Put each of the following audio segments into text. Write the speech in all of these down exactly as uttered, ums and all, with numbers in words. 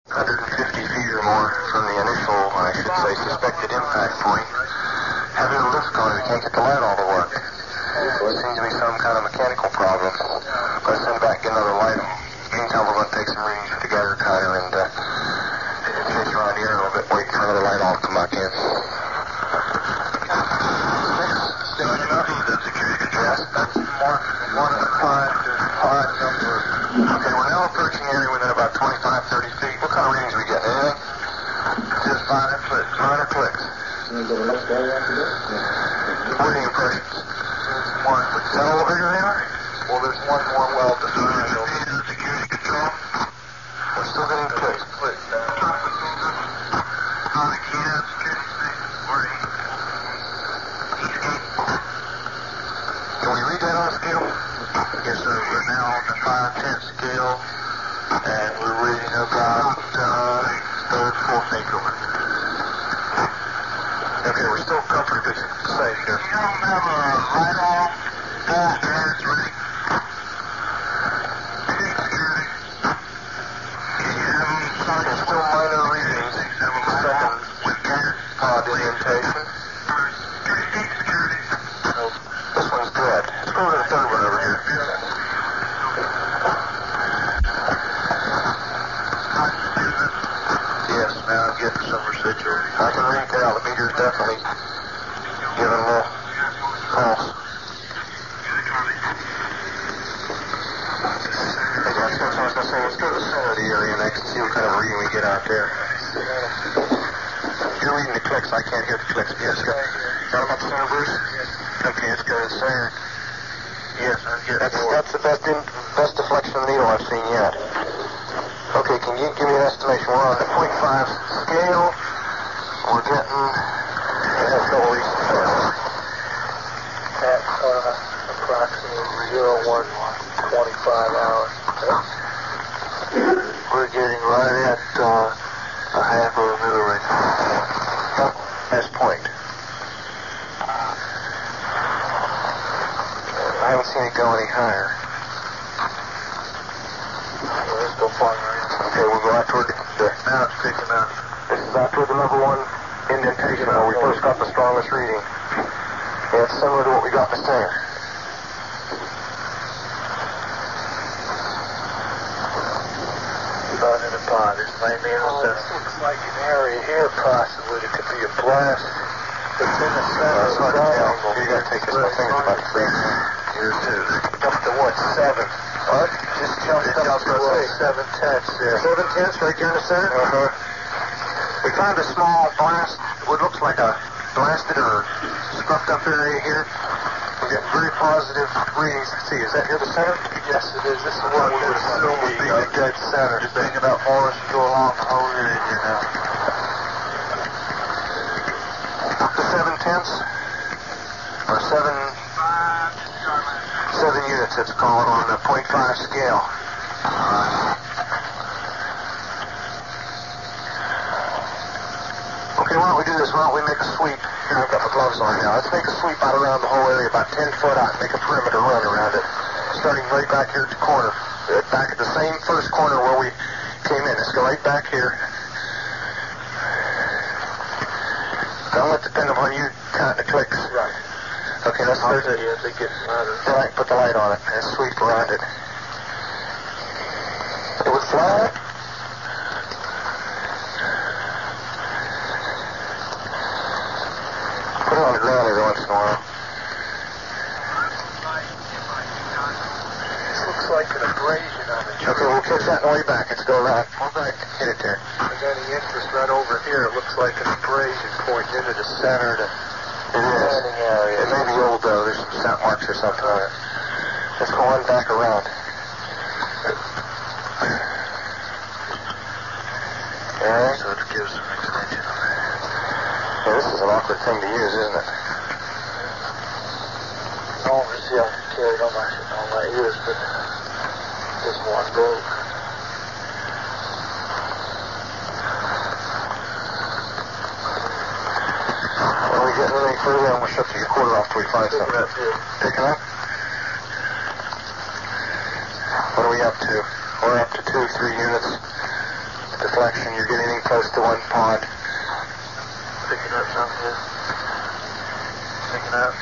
one hundred fifty feet or more from the initial, I should say, suspected impact point. Having a lift car that can't get the light all to work. It seems to be some kind of mechanical problem. But I send back get another light. Meantime, we're going to take some readings with the Geiger counter and uh, chase around here a little bit, wait for another light all to come back in. Still enough? The security control. Yes, that's one, one of the five to five number. Okay, we're now approaching area within about twenty-five, thirty feet. What kind of readings are we getting? Anything? Just minor clicks. Minor clicks. What are the impressions? One. Is that all bigger than are? Well, there's one more well to do. Security control. We're still getting clicks. Clicks. Can we read that on a scale? Yes, sir. We're now on the five tenth scale, and we're reading about uh, third, fourth increment. Okay, we're still comfortably safe here. You don't have a light off, full gas ready. Security. Can you have them start? There's still minor readings. Second with gas pod indentation. Security. Oh, this one's good. Let's go to the third one over here. Yes, now I'm getting some residual. I can read out. The meter's definitely giving a little pulse. Hey, Josh, that's what I was going to say. Let's go to the center of the area next and see what kind of reading we get out there. You're reading the clicks. I can't hear the clicks. Yes, go. Got them up the center, Bruce? Okay, let's go to the center. Yes, that's, that's the best in, best deflection of the needle I've seen yet. Okay, can you give me an estimation? We're on the point five scale. We're getting... That's the whole reason for it. At uh, approximately zero one twenty-five hours. We're getting right at uh, a half of a millimeter. Best point. I haven't seen it go any higher. Well, let's go farther in. Okay, we'll go out toward the... the now it's picking up. This is out toward the number one indentation where we first got the strongest reading. Yeah, it's similar to what we got in the center. About in a pod. It's mainly in the center. This looks like an area here possibly that could be a blast. It's in the center. It's hard to tell. You gotta take this. My finger's about to freeze. Here too. Up to what, seven? What? Just jumped It up jumped to up what, to seven tenths there. Seven tenths right there in the center? Uh-huh. We found a small blast, what looks like a blasted or scuffed up area here. We're getting very positive readings. Let's see, is that here the center? Yes, it is. This is what we would assume would be the dead center. Just thinking about more as you go along the whole area here now. Up to seven tenths? Or seven... Seven units, it's called, on the point five scale. Okay, why don't we do this? Why don't we make a sweep? Here, I've got my gloves on now. Let's make a sweep out around the whole area, about ten foot out, and make a perimeter run around it. Starting right back here at the corner. Back at the same first corner where we came in. Let's go right back here. Don't let it depend upon you counting the clicks. Right. Okay, let's start it. Yeah, they get louder. Right, put the light on it and sweep around it. It was flat. Put it on the ground every once in a while. This looks like an abrasion on the tree. Okay, we'll catch that on the way back. Let's go around. Go back. Hit it there. If there's any interest right over here, it looks like an abrasion pointing into the center of the It is. landing area. It may be old, though. There's some scent marks or something on it. Let's go on back around. All right. So it gives some extension on that. Yeah, this is an awkward thing to use, isn't it? Normally, see, I can carry it on my, on my ears, but this one broke. When we get any further, I'm going to shut the recorder off till we find something. Up here. Picking up? What are we up to? We're up to two, three units. Deflection. reflection. You're getting in close to one pod. Picking up something here. Picking up.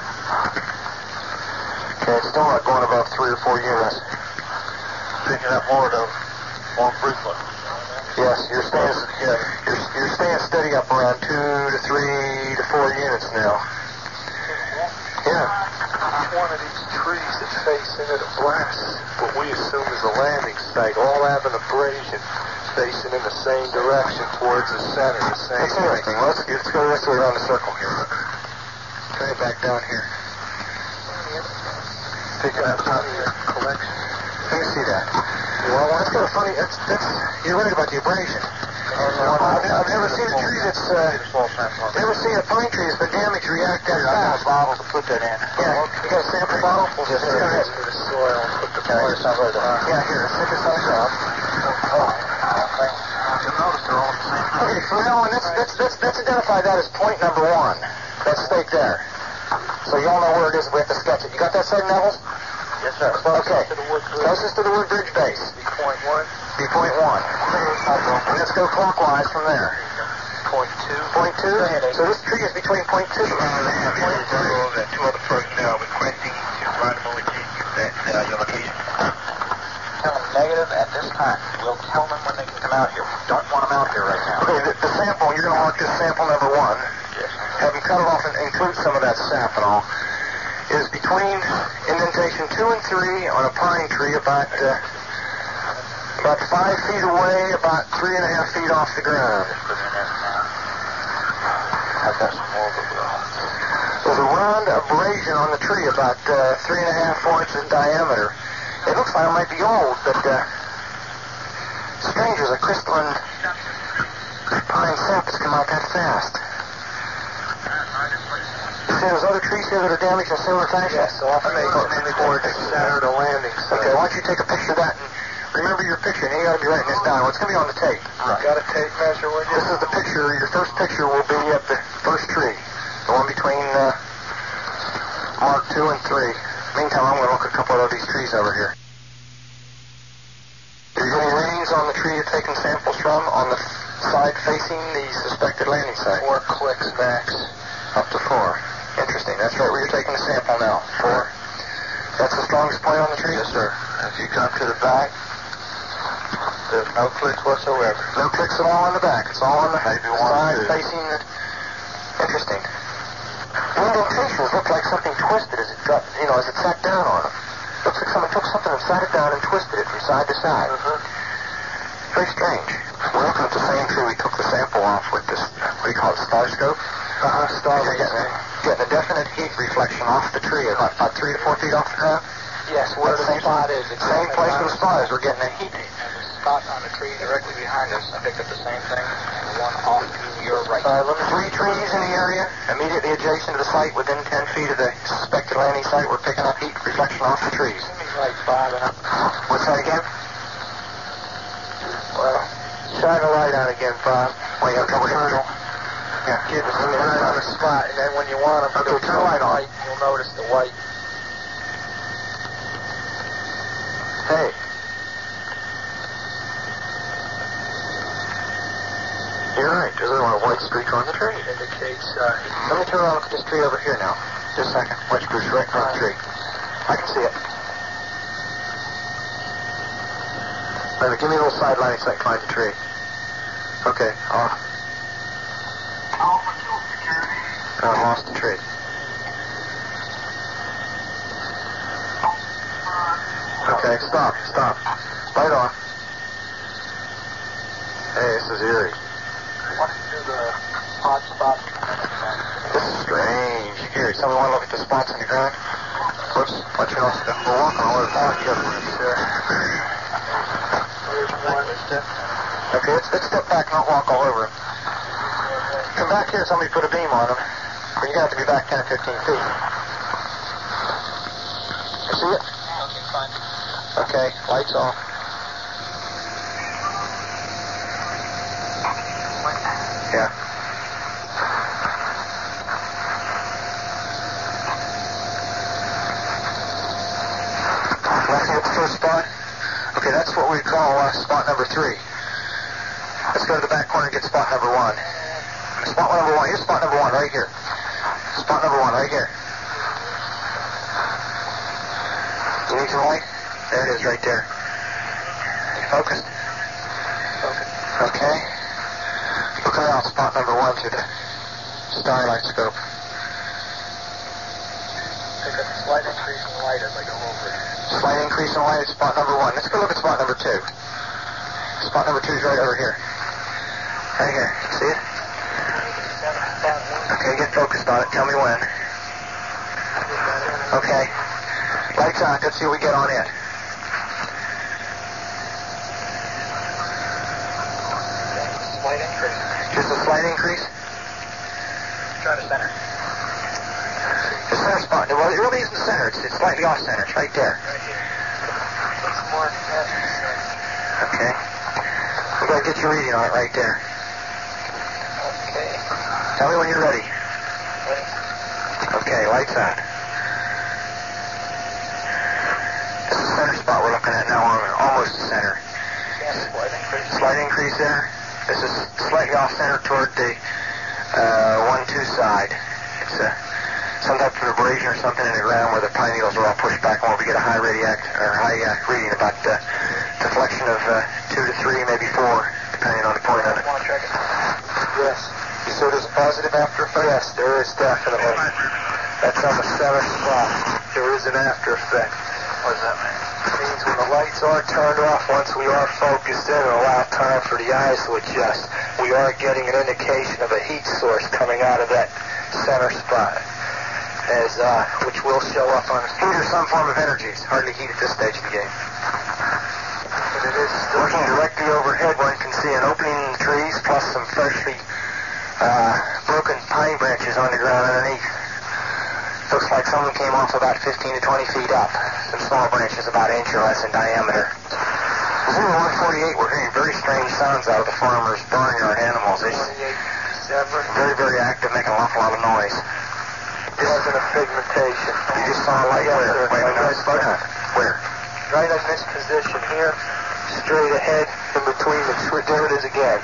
Okay, it's still not going above three or four units. Picking up more though. More frequent. Yes, you're staying, yeah, you're, you're staying steady up around two to three to four units now. Yeah. Each one of these trees that face into the blast, what we assume is a landing site, all have an abrasion facing in the same direction towards the center, the same That's interesting. Well, let's, let's go this way around the circle here. Turn it back down here. Picking up some of your collection. Let me see that. Well, that's kind of funny. That's, that's, you're right about the abrasion. I've, I've never seen a tree that's, uh, never seen a pine tree that's been damaged react that Here, I got a fast. bottle to put that in. Yeah, you got a sample bottle? We'll just Yes, go sir. ahead. Into the soil and put the Yeah, place over there. Yeah, here, stick this on top. Oh, okay. You'll notice they're all the same. Okay, from now on, let's, let's, let's, let's identify that as point number one. That stake there. So you all know where it is, we have to sketch it. You got that side, Neville? Yes, sir. Okay. To the wood bridge. Closest to the wood bridge base. Point one. Be point one. And let's go clockwise from there. Point two. Point two? Go ahead, So this tree is between point two. Uh, they have point two and two other personnel requesting to randomly change that uh, your location. Tell them negative at this time. We'll tell them when they can come out here. We don't want them out here right now. Okay, the, the sample, you're going to mark this sample number one. Yes. Have them cut it off and include some of that sap and all. Is between indentation two and three on a pine tree about uh, about five feet away, about three and a half feet off the ground. I've got some more, but we'll... There's a round abrasion on the tree about uh, three and a half, four inches in diameter. It looks like it might be old, but uh, strange, there's a crystalline pine sap that's come out that fast. You see those other trees here that are damaged in similar fashion? Yes, often they go mainly towards the center of the landing site. Okay, why don't you take a picture of that and remember your picture, and you got to be writing this down. It's going to be on the tape. Right. Got a tape measure with you? This is the picture. Your first picture will be at the first tree, the one between uh, Mark two and three. Meantime, I'm going to look at a couple of these trees over here. Are you getting readings on the tree you're taking samples from on the side facing the suspected landing site? Four clicks max. Up to four. Interesting. That's right where you're taking the sample now. Four. That's the strongest point on the tree? Yes, sir. If you come to the back, there's no clicks whatsoever. No clicks at all on the back. It's all on the Maybe one, side two. facing the... Interesting. The indentations look like something twisted as it got, you know, as it sat down on them. Looks like someone took something and sat it down and twisted it from side to side. Uh-huh. Very strange. We're looking at the same tree we took the sample off with this, what do you call it, star scope? Uh-huh, star You're getting a, getting a definite heat reflection off the tree, about, about three to four feet off the ground. Yes, where the Same- spot is. Same place where the spot is. We're getting a heat. And the spot on the tree directly behind us, I picked up the same thing. And the one off to your right. Uh, look, three trees in the area, immediately adjacent to the site, within ten feet of the suspected landing site. We're picking up heat reflection off the trees. Right, Bob. And I'm... What's that again? Well, shine a light on again, Bob. Well, you have trouble hearing? Yeah. Give us a light on the spot, and then when you want them to Okay, turn the light on. you'll notice the white. Hey. You're right. There's a little white streak on the tree. Indicates, uh, Let me turn around and look at this tree over here now. Just a second. White spruce right in front of the tree. I can see it. Wait a minute. Give me a little side lighting so I can find the tree. Okay. Off. I lost the tree. Okay, stop, stop. Light on. Hey, this is eerie. What do the hot spots? This is strange. Here, somebody want to look at the spots on the ground? Whoops, watch it off. We'll walk all over the park. there's one. Okay, let's, let's step back, not walk all over him. Come back here, somebody put a beam on him. But you're going to have to be back ten or fifteen feet. You see it? Okay, fine. Okay, lights off. Yeah. Let's see at the first spot. Okay, that's what we call uh, spot number three. Let's go to the back corner and get spot number one. Spot number one. Here's spot number one right here. Spot number one right here. You need some light? There it is right there. You focused? Focused. Okay. Look around spot number one through the starlight scope. Pick up a slight increase in light as I go over it. Slight increase in light at spot number one. Let's go look at spot number two. Spot number two is right over here. Right here. See it? Okay, get focused on it. Tell me when. Okay. Lights on. Let's see what we get on it. Slight increase. Just a slight increase? Try to center. The center spot. Well, it really isn't center. It's, it's slightly off center. It's right there. Right here. Put some more center. Okay. We've got to get your reading on it right there. Okay. Tell me when you're ready. Ready. Okay, lights on. This is the center spot we're looking at now. Almost the center. Yeah, slight increase. Slight increase there. This is slightly off center toward the uh, one two side. It's a, some type of abrasion or something in the ground where the pine needles are all pushed back and we get a high radiact or high uh, reading about uh, deflection of uh, two to three, maybe four, depending on the point of it. Want to check it? Yes. You said there's a positive after effect? Yes, there is definitely. That's on the seventh spot. There is an after effect. What does that mean? It means when the lights are turned off, once we are focused in and allow time for the eyes to adjust, we are getting an indication of a heat source coming out of that center spot, as uh, which will show up on heat or some form of energy. It's hardly heat at this stage of the game. But it is looking directly overhead. One can see an opening in the trees, plus some freshly uh, broken pine branches on the ground underneath. Looks like someone came off about fifteen to twenty feet up. Some small branches about an inch or less in diameter. Zero one forty-eight, we're hearing very strange sounds out of the farmers burning our animals. It's very, very active, making an awful lot of noise. This isn't a pigmentation. You just saw a light Yes, where? sir. Wait, no, it's uh, where? Right in this position here, straight ahead, in between the tree. There it is again.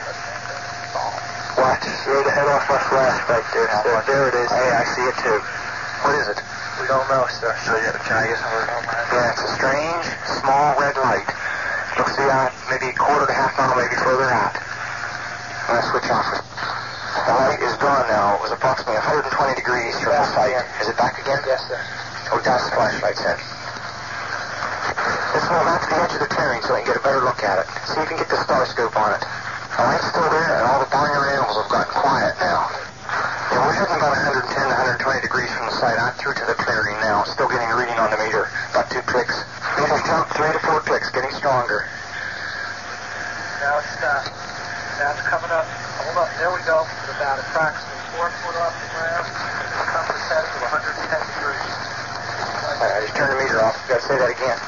What? Straight ahead off my flash right there, sir. There it is. Hey, I see it too. What is it? We don't know, sir. So you can I get some? Yeah, it's a strange, small red light. Looks to be out maybe a quarter to half mile, maybe further out. I'm going to switch off. The light is gone now. It was approximately one hundred twenty degrees from the site. Is it back again? Yes, sir. Oh, that's the flashlight set. Let's move out to the edge of the clearing so we can get a better look at it. See if you can get the star scope on it. The light's still there, and all the barnyard animals have gotten quiet now. Yeah, we're heading about one hundred ten to one hundred twenty degrees from the site. I'm through to the clearing now. Still getting a reading on the meter. About two clicks. Meter's jumped three to four clicks, getting stronger. Now it's stopped. Now it's coming up. Hold up. There we go. At about approximately four foot off the ground. It's come to set to one hundred ten degrees. All right, I just turned the meter off. Got to say that again.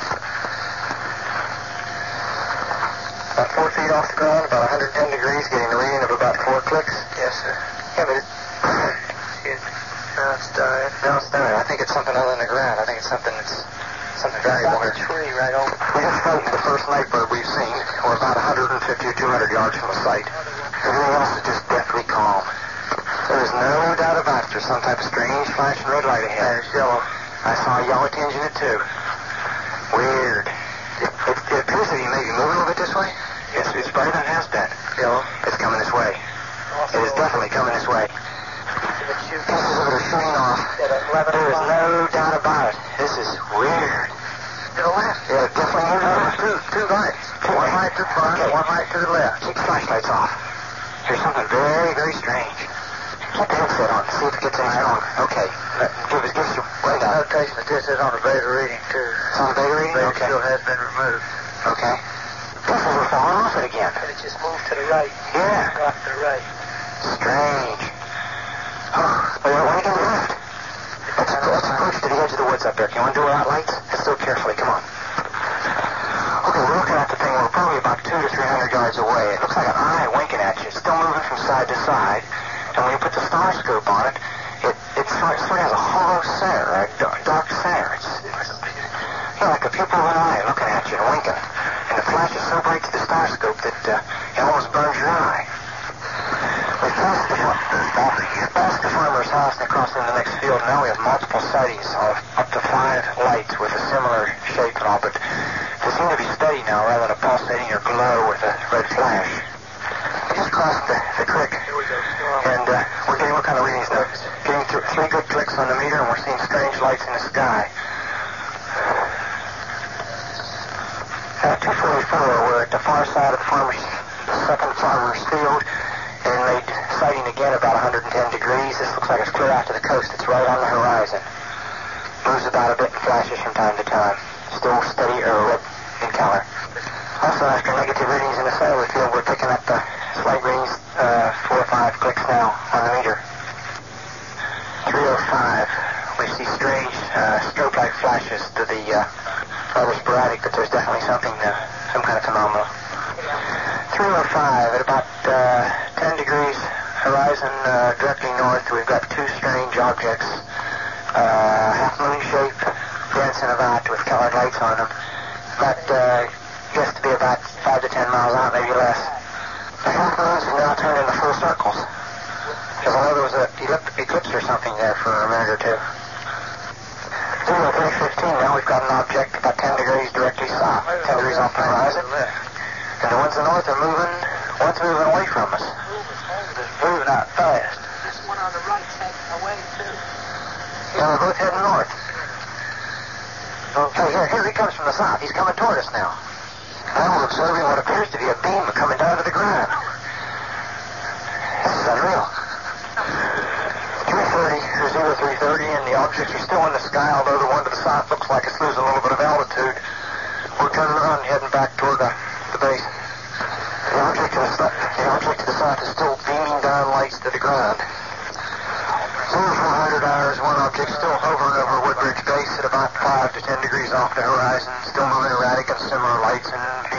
About four feet off the ground, about one hundred ten degrees, getting a reading of about four clicks. Yes, sir. Yeah, but it, Now it's dying. no, it's not. I think it's something other than the ground. I think it's something that's something variable Got here. the tree right over. We just frightened the first night bird we've seen. We're about one hundred fifty or two hundred yards from the site. Everything else is just deathly calm. There is no doubt about it. There's some type of strange flashing red light ahead. There's yellow. I saw a yellow tinge in it too. Weird. It, it, it appears to be maybe moving a little bit this way. It's, it's brighter than it has been. Yellow. It's coming this way. Also, It is definitely coming this way. the shooting Pieces of it are shooting off. at eleven There is o'clock. no doubt about it. This is weird. To the left. Yeah, definitely moving. Two, two lights. One light to the front, Okay. one light to the left. Keep the flashlights off. There's something very, very strange. Keep the headset on. See if it gets any stronger. Okay. Let, give us, give us your rundown. Notation that this is on a beta reading, too. It's on the beta reading? Beta Okay. still has been removed. Okay. Pieces are falling off it again. And it just moved to the right. Yeah. Off to the right. Strange. Oh, wait, wait, wait, to the left. Let's, let's approach to the edge of the woods up there. Can you want to do without lights? Let's do it carefully. Come on. Okay, we're looking at the thing. We're probably about two to three hundred yards away. It looks like an eye winking at you. It's still moving from side to side. And when you put the star scope on it, it, it sort, sort of has a hollow center, a dark, dark center. It's, it's you know, like a pupil of an eye looking at you and winking. And the flash is so bright to the star scope that uh, it almost burns your eye. Past the, past the farmer's house and across in the next field, now we have multiple sightings of up to five lights with a similar shape and all, but they seem to be steady now rather than a pulsating or glow with a red flash. We just crossed the, the creek, and uh, we're getting what kind of readings now? Getting th- three good clicks on the meter, and we're seeing strange lights in the sky. At two forty-four, we're at the far side of the farmer's, the second farmer's field, and made sighting again about one hundred ten degrees. This looks like it's clear out to the coast. It's right on the horizon. Moves about a bit and flashes from time to time. Still steady or red in color. Also, after negative readings in the center of the field, we're picking up the slight readings, uh, four or five clicks now on the meter. three oh five, we see strange uh, strobe-like flashes to the uh, rather sporadic, but there's definitely something, uh, some kind of phenomenon. three oh five, at about uh, ten degrees horizon uh, directly north, we've got two strange objects, uh, half-moon shape, dancing about with colored lights on them. But uh, just to be about five to ten miles out, maybe less. The half-moons have now turned into full circles. Because I know there was an eclipse or something there for a minute or two. zero three fifteen, now we've got an object about ten degrees directly south, ten degrees off the horizon. And the ones in the north are moving, one's moving away from us. It's moving out fast. This one on the right's heading away, too. Yeah, we're both heading north. Okay, here, here he comes from the south. He's coming toward us now. Now we're observing what appears to be a beam coming down to the ground. This is unreal. three thirty, or zero three thirty, and the objects are still in the sky, although the one to the south looks like it's losing a little bit of altitude. We're turning around and heading back toward the, the base. The object to the, the object to the south is still beaming down lights to the ground. Over four hundred hours, one object still hovering over Woodbridge Base at about five to ten degrees off the horizon, still moving erratic and similar lights and